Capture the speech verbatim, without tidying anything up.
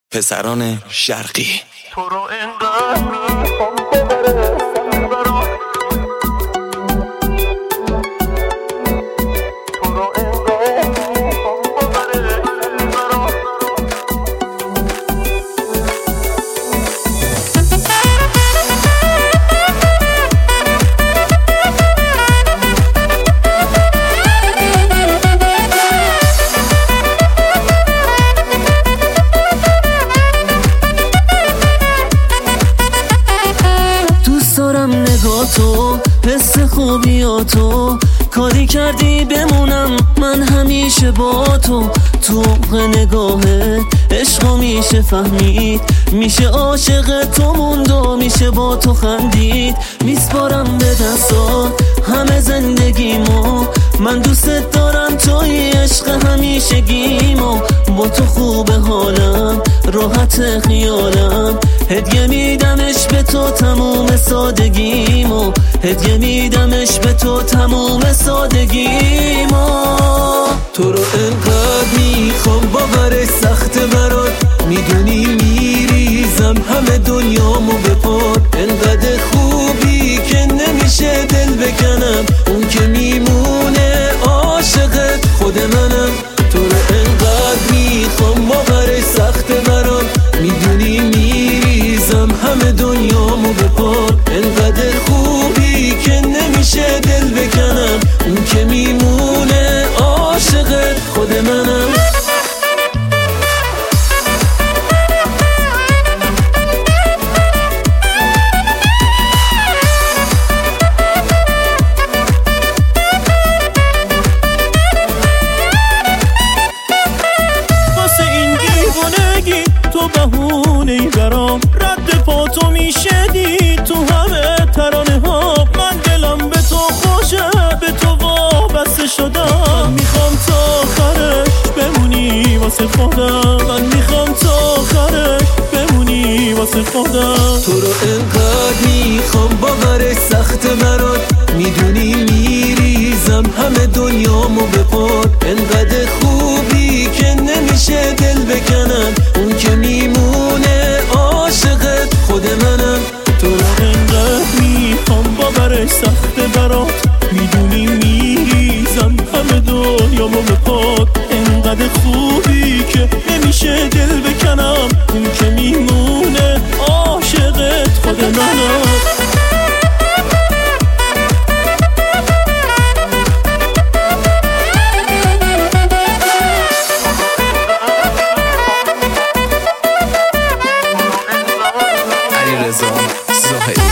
پسران شرقی. تو رو انقدر میخوام ببرسم برام، تو رو انقدر میخوام ببرسم برام. تو حس خوبیاتو کاری کردی بمونم من همیشه با تو. تو نگاهه عشقو میشه فهمید، میشه عاشق تو موند و میشه با تو خندید. میسپارم به دستات همه زندگیمو، من دوست دارم توی عشق همیشه گیمو. با تو خوب حالم راحت خیالم، هدیه میدمش به تو تموم سادگیمو، هدیه میدمش به تو تموم سادگیمو. تو رو انقدر میخوام باورش سخته برات، میدونی میریزم همه دنیامو به پات. انقدر خوبی که نمیشه دل بکنم، اون که میمونه عاشقت خود منم. تو رو انقدر میخوام باورش سخته برات، میدونی میریزم همه دنیامو به پات. انقدر خوبی که نمیشه دل بکنم، اون که میمونه عاشقت خود منم. تو بهونه ای برام، رد پا تو میشه دید تو همه ترانه ها. من دلم به تو خوشه، به تو وابسته شدم. میخوام تا آخرش بمونی واسه خودم، من میخوام تا آخرش بمونی واسه خودم. تو رو انقدر میخوام باورش سخته برات، میدونی میریزم همه دنیامو به پات. انقدر خوبی که نمیشه دل بکنم، اون که میمونه عاشقت خود منم. تو رو انقدر میخوام باورش سخته برات، میدونی میریزم همه دنیامو به پات. انقدر خوبی که نمیشه دل بکنم، اون که میمونه عاشقت خود منم. علیرضا زاهدی.